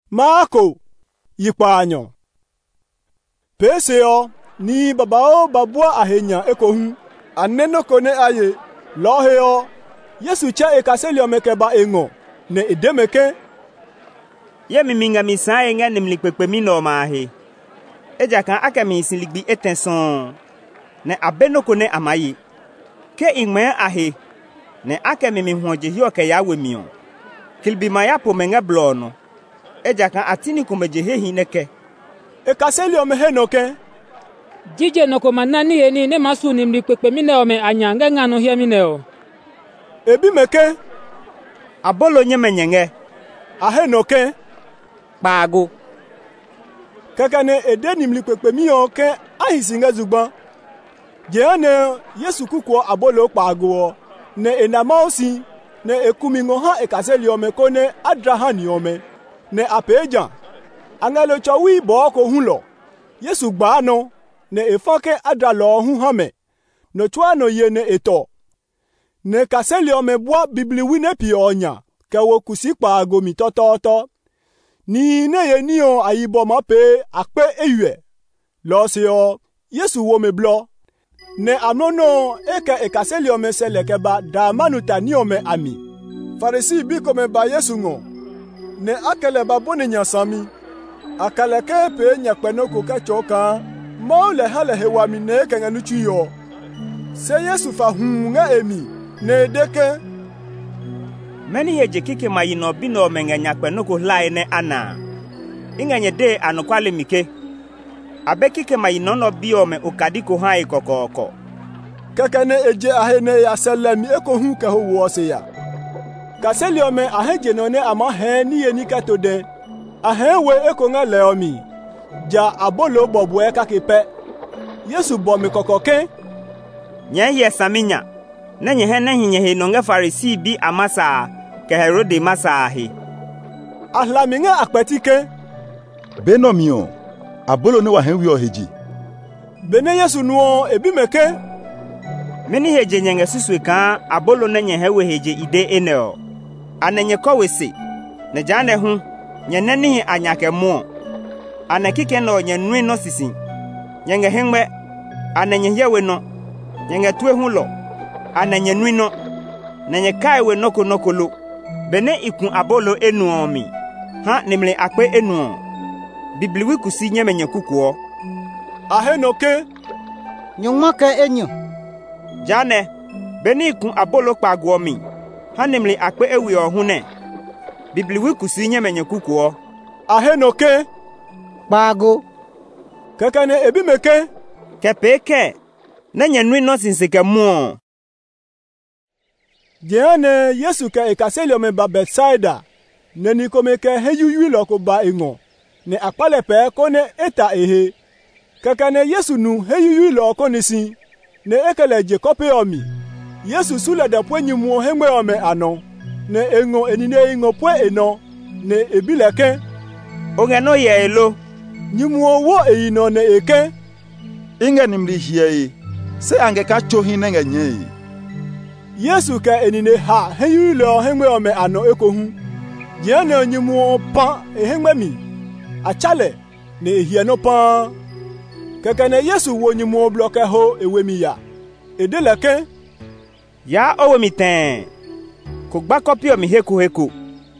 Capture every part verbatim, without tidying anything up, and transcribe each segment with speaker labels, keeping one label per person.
Speaker 1: Marco yipanyo peseo ni babao babua ahenya ekohu aneno kone aye loheo Yesu cha ekaselio mekeba engo ne edemeke
Speaker 2: ye miminga misae nga nimlikpekpemi no mahe eja kan akami siligbi etenson ne abeno kone amayi ke ingme ahe ne akami mi hoje hioke yawe mion kilbi maya po menga blono eja kan atini kumeje hehi neke
Speaker 1: ekaselio mehenoke
Speaker 3: jije no ko manani eni ne masu nimlikpekpemi ne ome anyanga ngano hia mineo
Speaker 1: ebi meke
Speaker 2: abolo nyemenyenge
Speaker 1: ahenoke
Speaker 3: pago
Speaker 1: kakane edeni mlikpekpemi oke ahisinga zugba jeane Yesu kuko abolo pago ne enamaosi ne ekumingo ha ekaselio mekone adrahani ome ne apeja angelo chowi boko hunlo Yesu gba no ne efake adralo hu hame no twano ye ne eto ne kaselio meboa bibliwi ne pionya kawo kusikpa agomi tototo ni ne ye ni o ayibo mape akpe ewe lo se o Yesu wo me blo ne anono eke ekaselio mesele ke ba da manuta ni o me ami farisi bi ko me ba Yesu ngo ne akele ba boni nyasami akale ke pe nyakpenoko ka choka mo le hale hewa mi ne ke nganu chuyo se Yesu fa hunga emi ne deke
Speaker 2: meni yeje kike mayino bino menga nyakpenoko lai ne ana inganye de anokwale mike abe kike mayino no biome ukadiko hai kokoko
Speaker 1: kakane eje ahene ya salami eko hu ka ho wo se ya kaselio me aheje no ne ama he ni ye ni katode ahewe eko nga leomi ja abolo bobu e kakepe Yesu bo mi kokoke
Speaker 2: nye ye saminya na nye he na hinye he no nga farisi bi amasa ke Herode masa he
Speaker 1: ahlaminga akpatike
Speaker 4: benomio abolo ne wa henwi oheji
Speaker 1: bene Yesu nuo ebi meke
Speaker 2: meni heje nyenge suswe kan abolo na nye hewe heje ide eneo anenye kowese ne jane hu nye neni anyake mo anakike no nye nwi no sisi nyenge hengbe anenye yewe no nyenge tuwe hulo anenye nwi no nenye kaiwe noko nokolo bene ikun abolo enuomi ha nimle akpe enuo bibliwi kusi nyemenye kukuo
Speaker 1: ahenoke
Speaker 5: nyumake enyo
Speaker 2: jane bene ikun abolo kpaguomi ha nimle akpe ewi ohune bibliwi kusi nyemenye kukuo
Speaker 1: ahenoke
Speaker 5: pago
Speaker 1: kakane ebi meke
Speaker 2: kepeke nenye nwi no sinseke muo
Speaker 1: jeane Yesu ka ekaselio me ba Bethsaida ne ni komeke heyuyu loko ba engo ne akpale pe ko ne eta ehe kakane Yesu nu heyuyu loko nisi ne ekele je kope omi Yesu sule da pwenyimu hemwe ome ano ne engo enine ingo pwe eno ne ebileke
Speaker 2: onge no ye elo
Speaker 1: nyimu wo eyino ne eke
Speaker 4: inge nimri hiye se ange ka chohi nenge nye
Speaker 1: Yesu ka enine ha heyulo hemwe ome ano ekohu jeane nyimu pa ehemwe mi achale ne ehie no pa kakane Yesu wo nyimu bloke ho ewemi ya edeleke
Speaker 2: ya owe mi ten ko gba copy o mi heku heku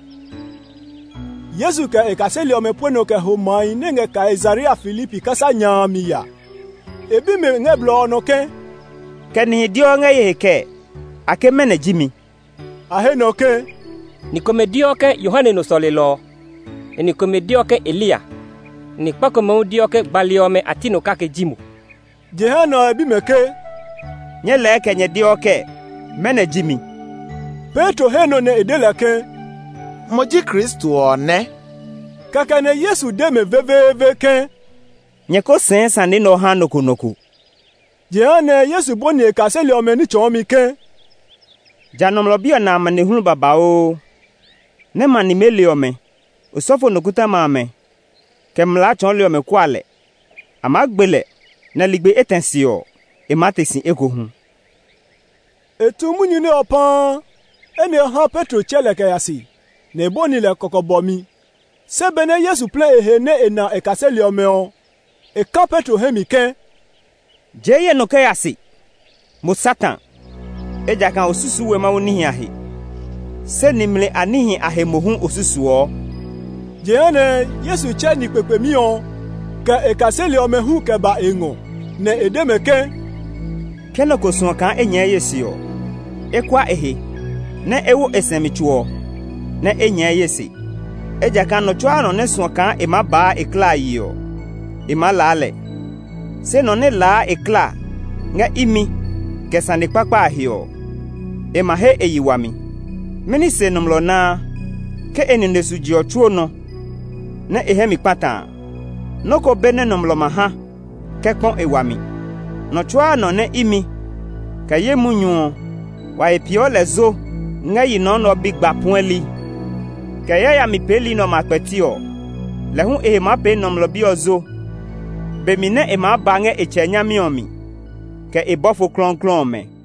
Speaker 1: Yesu ka ekaselio me pweno ke ho mai nenge Kaisaria Filipi kasa nyami ya ebi me ngeblo no ke
Speaker 2: keni dio nge yeke akemene jimi
Speaker 1: ahenoke
Speaker 6: ni komedioke Yohane no solelo ni komedioke Elia ni pako maudioke baliome atino kake jimu
Speaker 1: jehana ebi meke
Speaker 2: nyele kenye dioke mene jimi
Speaker 1: Petro heno ne edeleke
Speaker 7: moji Kristo one
Speaker 1: kakane Yesu deme veveve ke
Speaker 2: nyeko sensa ni no hanoku noku
Speaker 1: jeane Yesu boni ekaselio me ni chomi ke
Speaker 2: janomlo bio na mane hunu babao ne mani meliome osofo nokuta mame kemla chonlio me kwale amagbele na ligbe etensio ematesi ekohu
Speaker 1: etumunyu ne opan ene ha Petro cheleke yasi ne boni le kokobomi Sebene Yesu ple ehe ne ena ekaseli omeo. E kan Petro hemi ken.
Speaker 2: Jeye no ke ase. Mo Satan. Eja kan osusu we ma woni ahe. Se nimle anihi ahe mohun osusu o.
Speaker 1: Jene Yesu che ni pepe mi on. Ka ekaseli omehu ke ba engo. Ne edeme ken.
Speaker 2: Keno ko so kan enya Yesu o. Ekwa ehe. Ne ewo esemichuo. Ne enya Yesu. Eja kan no twa no ne so kan e ma ba ekla yi o. E ma lale. Se no ne la ekla nga imi kesane kpakpa ahio. E ma he eyiwami. Meni se nomlo na ke eninde suji otuo no na ehe mi pata. Noko bene nomlo maha ke kon ewami. No twa no ne imi ka ye munyu wa epio lezo nga yi no no bigba ponli. Ka ye ya mi peli no makpetio. Le hu e ma pe nomlo bi ozo. Be mi ne e ma bange e chenya mi omi. Ke e bofo klon klon me.